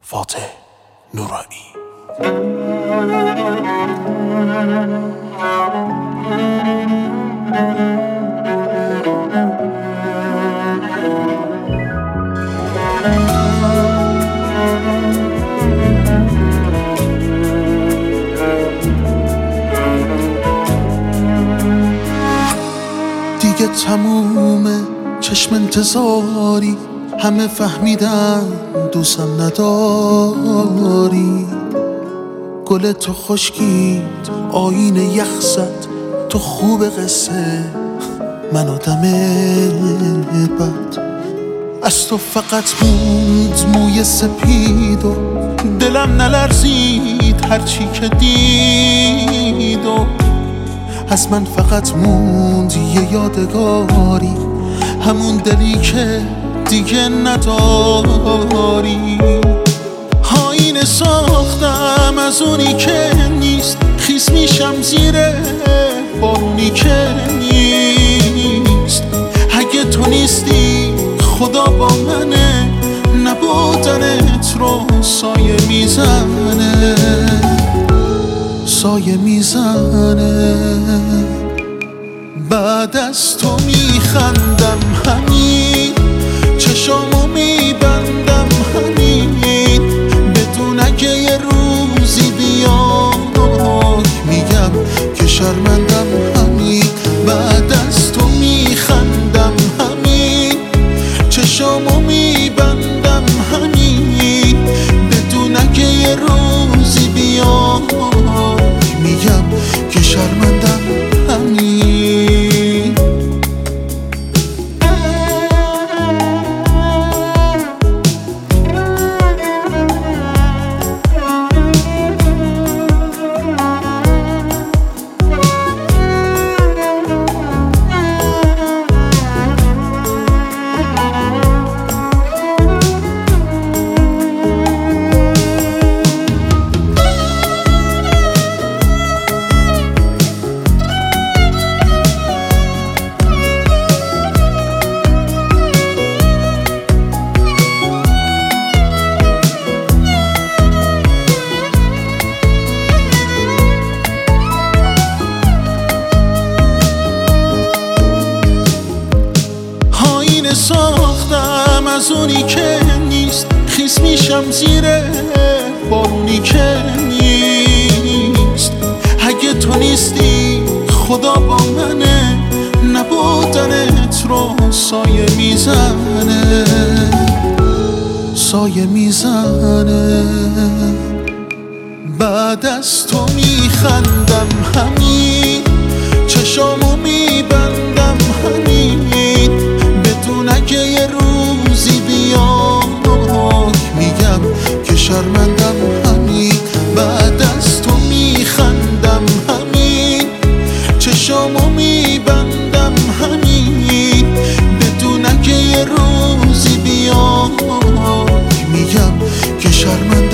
فاتح نورانی. دیگه تمومه چشم انتظاری، همه فهمیدن دوستم نداری. گل تو خشکید آینه یخ زد، تو خوب قصه من آدم بد. از تو فقط موند موی سپید و دلم نلرزید هرچی که دید و از من فقط موند یه یادگاری، همون دلی که دیگه نداری. آینه ساختم از اونی که نیست، خیس میشم زیر بارونی که نیست. اگه تو نیستی خدا با منه، نبودنت رو سایه میزنه، سایه میزنه. بعد از تو میخندم همین، چشامو میبندم همین، بدون اگه یه روزی بیاد میگم که شرمندم همین. بعد از تو میخندم همین، چشامو میبندم همین، بدون اگه یه روزی بیاد میگم که شرمندم همین. ساختم از اونی که نیست، خیس میشم زیر بارونی که نیست. اگه تو نیستی خدا با منه، نبودنت رو سایه میزنه، سایه میزنه. بعد از تو میخندم همین، چشامو میبندم همین، بدون اگه یه روزی بیاد میگم که شرمندم همین. بعد از تو میخندم همین، چشامو میبندم همین، بدون اگه یه روزی بیاد میگم که شرمندم